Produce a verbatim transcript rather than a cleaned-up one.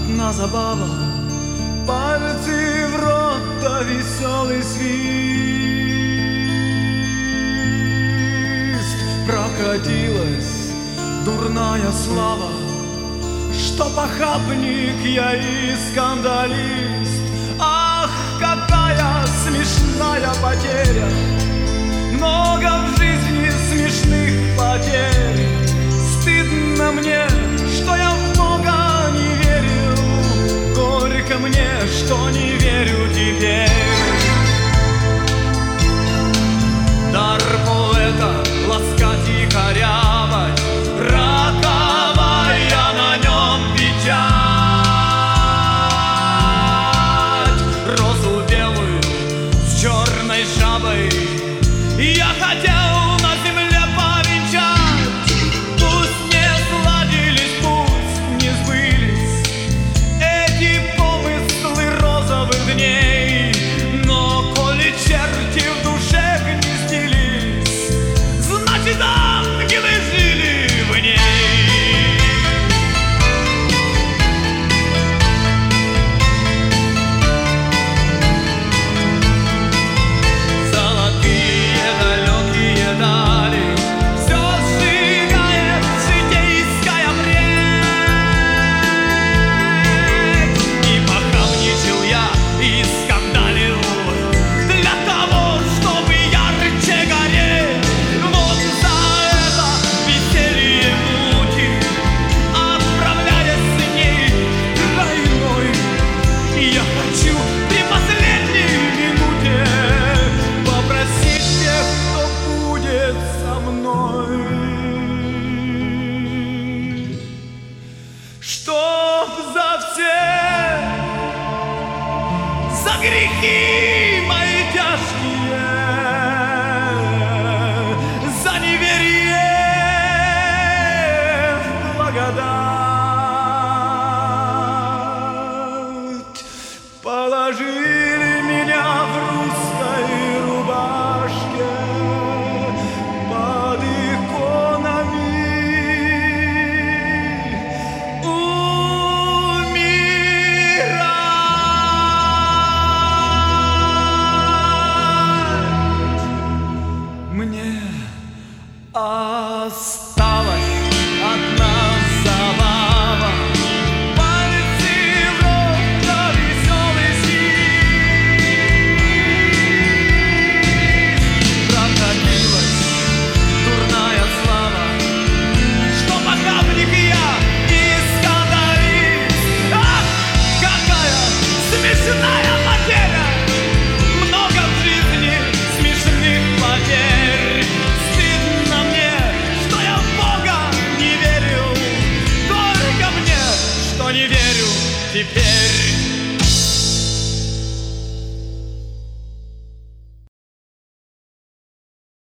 одна забава, пальцы в рот, да веселый свист. Прокатилась дурная слава, что похабник я и скандалист. Ах, какая смешная потеря, много в жизни смешных потерь. Стыдно мне, что я в Бога не верил, горько мне, что не верю теперь. Дар поэта ласкать и корябать, роковая на нем печать. Розу белую с черной жабой я хотел на земле повенчать. Пусть не сладились, пусть не сбылись эти помыслы розовых дней, но коли черти в душе гнездились, значит ангелы жили в ней. Золотые далекие дали все сжигает житейская бред. И похабничал я, и скандалил для того, чтобы ярче гореть. Вот за это веселье мути, отправляясь с ней тройной, я хочу при последней минуте попросить тех, кто будет со мной, чтоб за все, за грехи мои тяжкие, за неверие в благодать положили меня в русской рубашке под иконами умирать. Мне осталась одна забава, пальцы в рот, да веселый свист. Прокатилась дурная слава, что похабник я и скандалист. Ах, какая смешная потеря, много в жизни смешных потерь. Стыдно мне, что я в Бога не верил, горько мне, что не верю теперь.